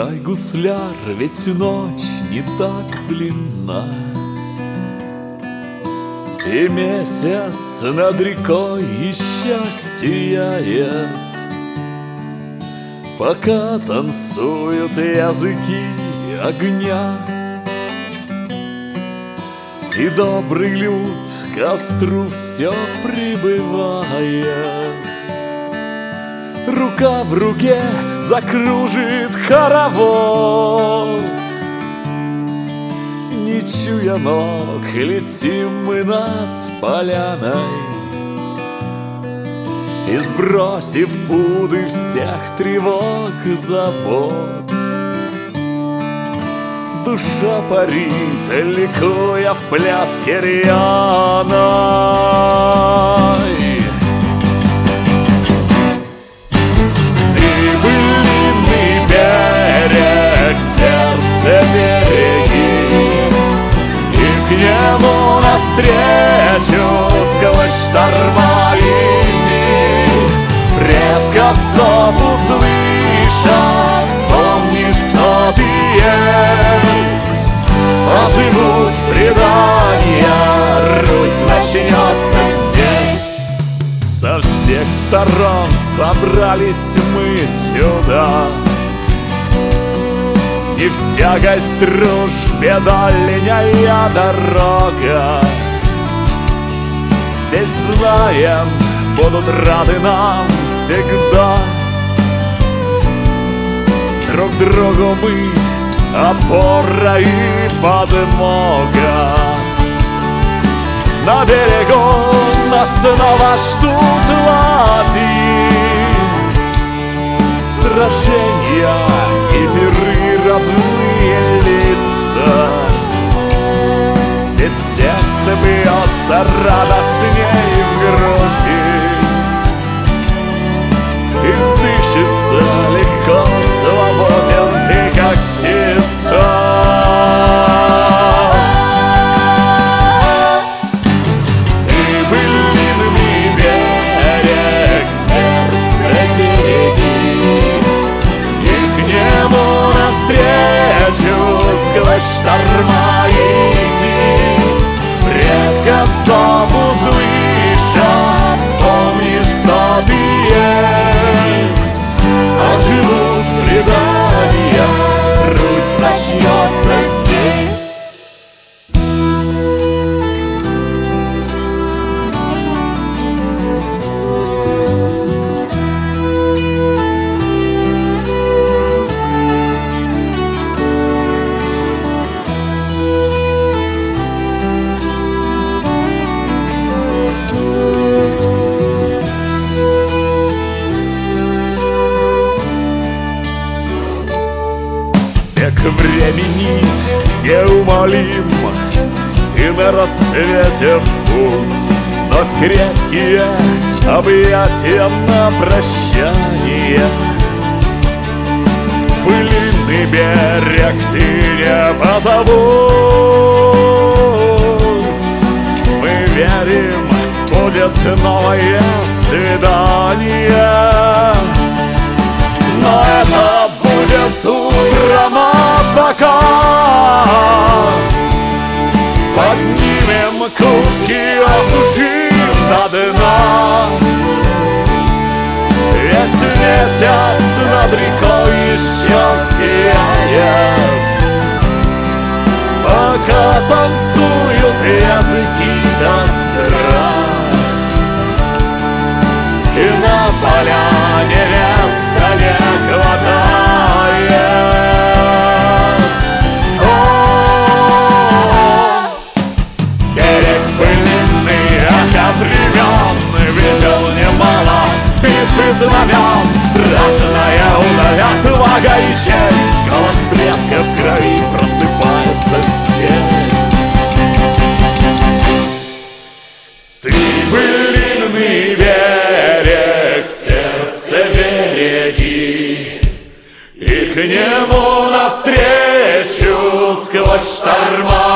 Прощай, гусляр, ведь ночь не так длинна, и месяц над рекой еще сияет. Пока танцуют языки огня, и добрый люд к костру все прибывает. Рука в руке закружит хоровод, не чуя ног, летим мы над поляной, и сбросив пуды всех тревог и забот, душа парит, ликуя в пляске рьяной. Ты былинный берег, сердце береги, и к нему навстречу сквозь шторма иди. Предков зов услышав, вспомнишь, кто ты есть. Оживут предания, Русь начнется здесь. Со всех сторон собрались мы сюда, и в тягость дружбе дальняя дорога. Здесь знаем, будут рады нам всегда. Друг другу мы опора и подмога. На берегу нас снова ждут ладьи, сражения и пиры, родные лица. Здесь сердце бьется радостней в груди, и дышится легко, свободен ты, как птица. Ты былинный берег, сердце береги, и к нему навстречу сквозь шторма иди. Предков зов услышав, вспомнишь, кто ты есть. Оживут предания, Русь начнется здесь. Век времени неумолим, и на рассвете в путь, но в крепкие объятия на прощание. Былинный берег ты не позабудь, мы верим, будет новое свидание. Но это будет утром, а пока поднимем кубки, осушим до дна. Ведь месяц над рекой еще сияет, пока танцуют языки костра. И на поляне места не хватает. Берег былинный, ага, времен, видел немало битв и знамен. Ратная удаль, отвага и честь, голос предков в крови просыпается здесь. Ты былинный берег, сердце береги, и к нему навстречу сквозь шторма